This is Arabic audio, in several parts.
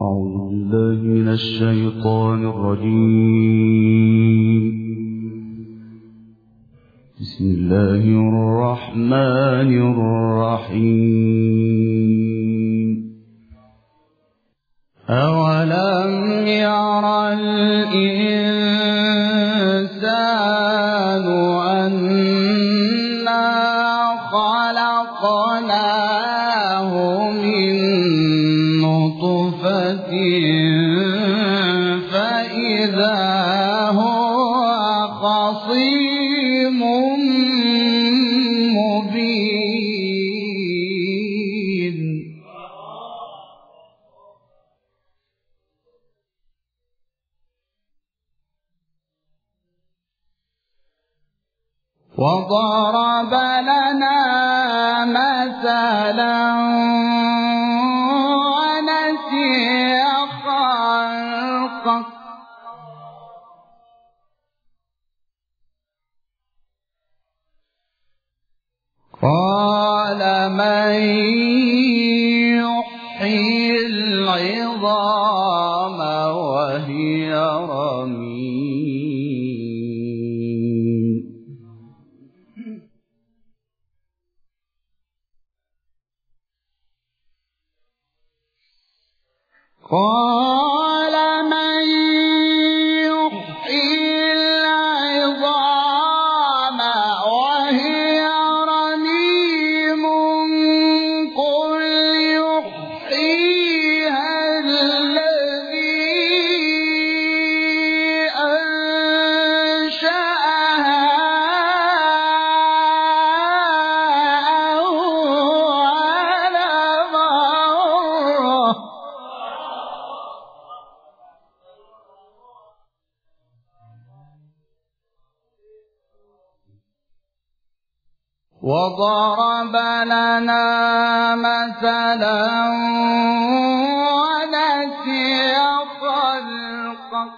أعوذ بالله من الشيطان الرجيم. بسم الله الرحمن الرحيم. أولم ير الإنسان أنا خلقناه من نطفة فإذا هو خصيم مبين. وضرب لنا مثلا ونسي خلقه قال من يحيي العظام وهي رميم. قال من يحيي العظام وهي رميم قل يحييها الذي أنشأها أول مرة وضرب لنا مثلا ونسي خلقه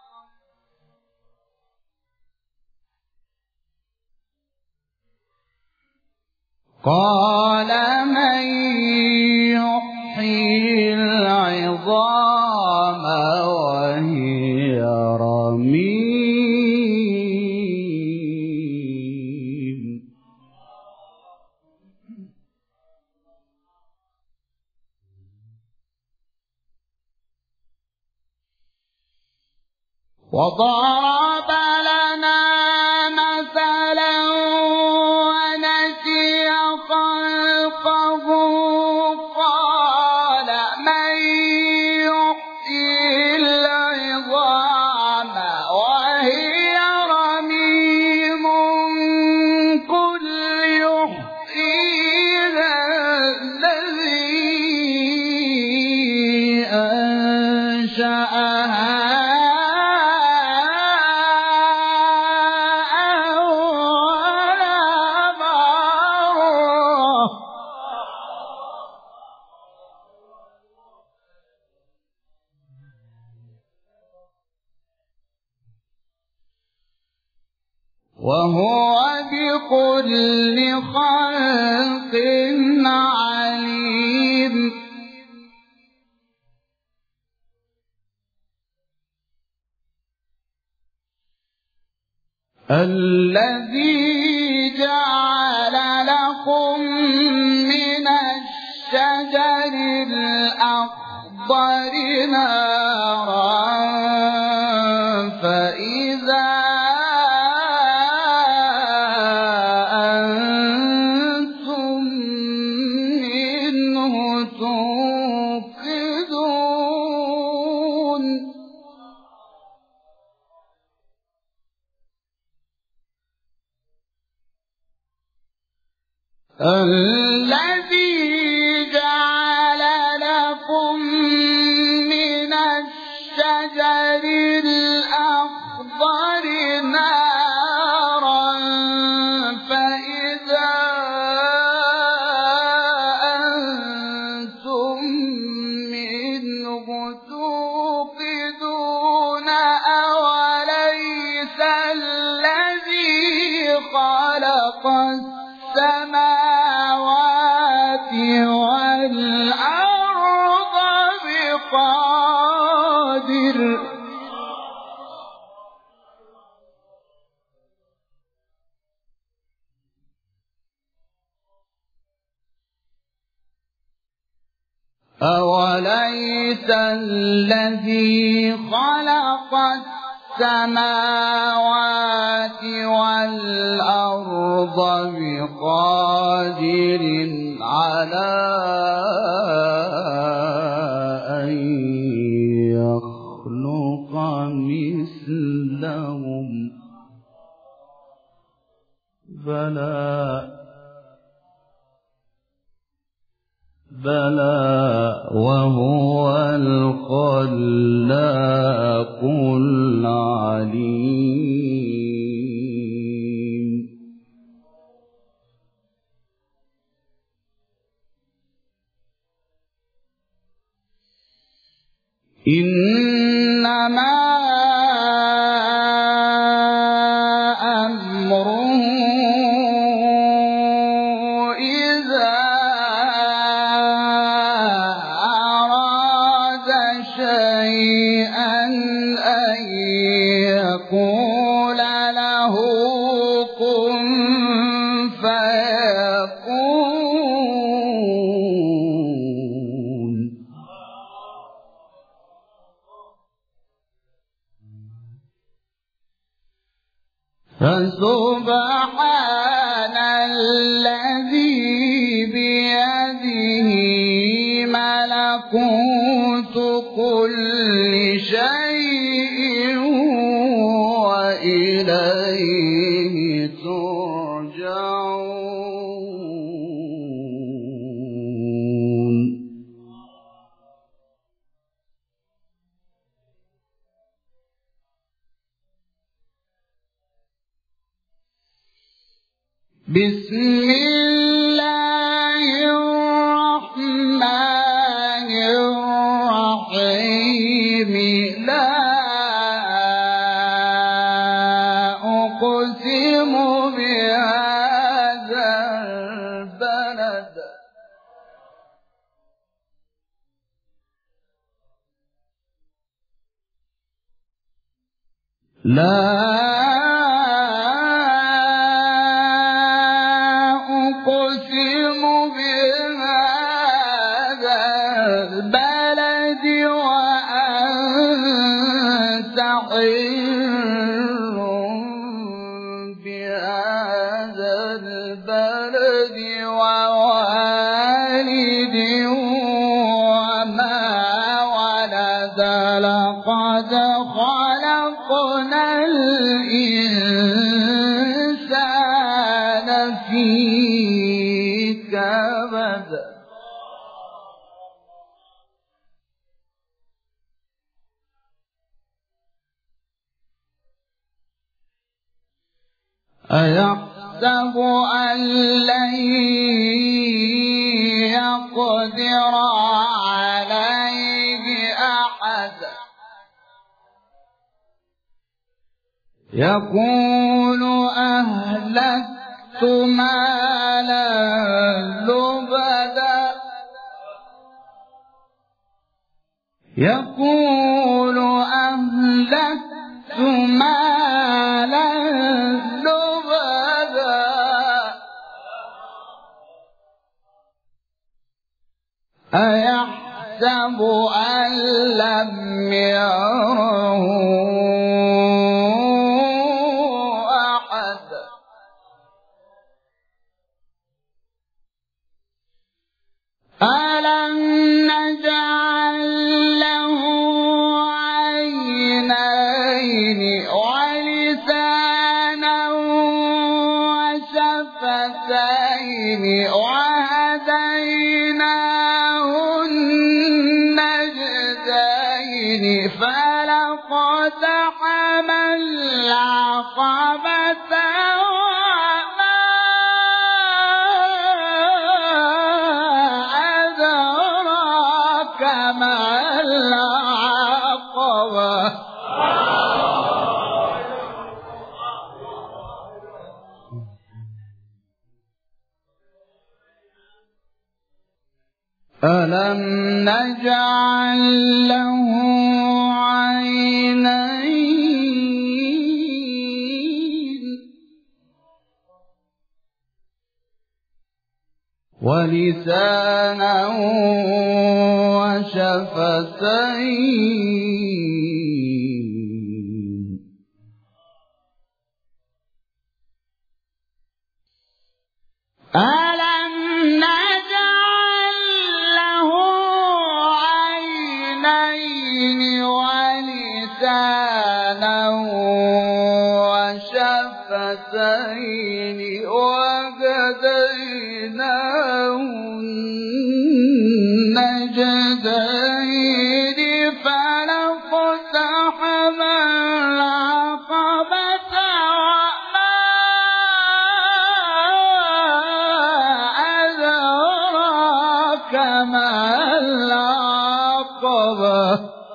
قال من يحيي العظام وهي رميم وضرب لنا مثلا ونسي خلقه قال من يحيي العظام وهي رميم قل يحييها الذي أنشأها وهو بكل خلق عليم. الذي جعل لكم من الشجر الأخضر نارا فإذا الذي جعل لكم من الشجر الأخضر نارا فإذا أنتم منه توقدون أوليس الذي خلق السماوات والأرض بقادر قادر أوليس الذي خلق السماوات والأرض بقادر على أن يخلق مثلهم بلى وهو الخلاق العليم إنما أمره إذا أراد شيئا أن يقول له كن فيكون فسبحان الذي بيده ملكوت كل شيء وإليه ترجعون بسم الله الرحمن الرحيم لا أقسم بهذا البلد لا أقسم بهذا البلد وأنت حل بهذا البلد ووالد وما ولد لقد خلقنا الإنسان في كبد أيحسب أن لن يقدر عليه أحد يقول أهلكت مالا لبدا يقول أهلكت مالا لبدا أيحسب أن لم يره أحد ألم نجعل له عينين ولسانا وشفتين وهديناه النجدين فلقتحم العقبة وما أدراك ما العقبة ألم نجعل له ولسانا وشفتين ألم نجعل له عينين ولسانا وشفتين وهديناه النجدين فلاقتحم العقبة وما أدراك ما العقبة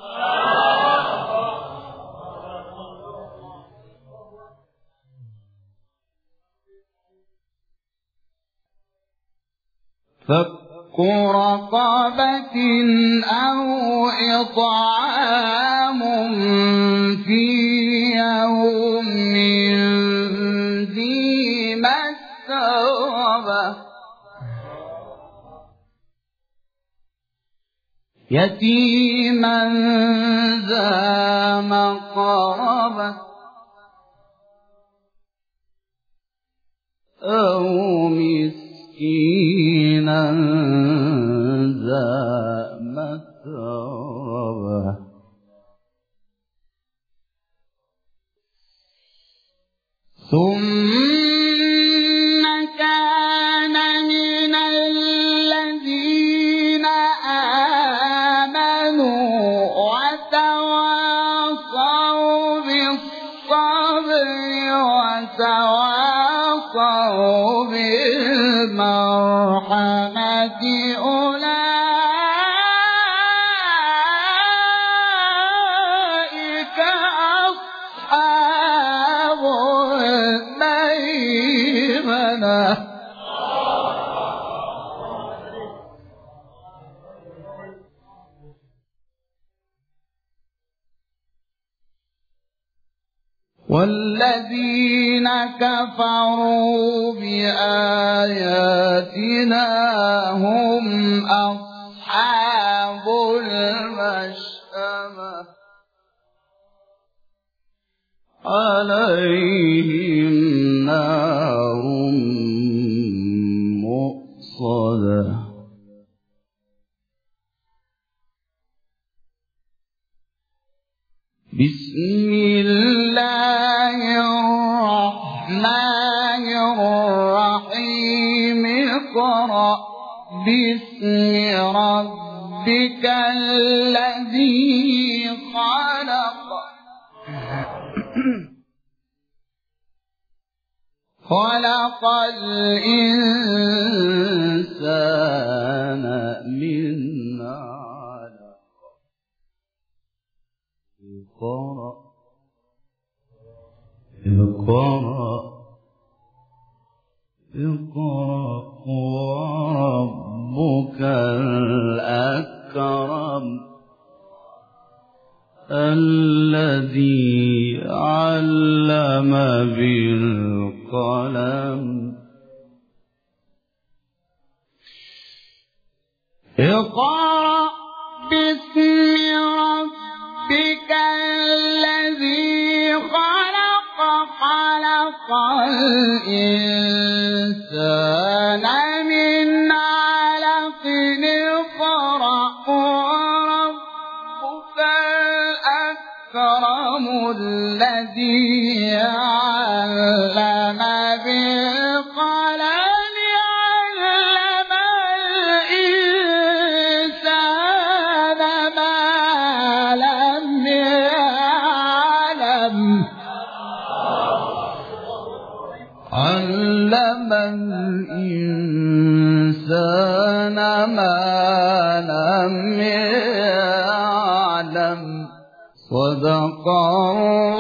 فك رقبة أو إطعام في يوم ذي مسغبة يتيما ذا مقربة أو مسكينا ذا متربة ثم كان من الذين آمنوا وتواصوا بالصبر وتواصوا بالمرحمة أولئك أصحاب الميمنة والذين كفروا بآياتنا هم أصحاب المشأمة عليهم نار مؤصدة بسم الله الرحمن الرحيم اقرأ باسم ربك الذي خلق خلق الإنسان من علق اقرأ وربك الأكرم الذي علم بالقلم اقرأ باسم ربك الذي خلق خلق الإنسان من علق اقرأ وربك الأكرم الذي علم بالقلم علم الإنسان ما لم يعلم علم الإنسان ما لم يعلم صدق الله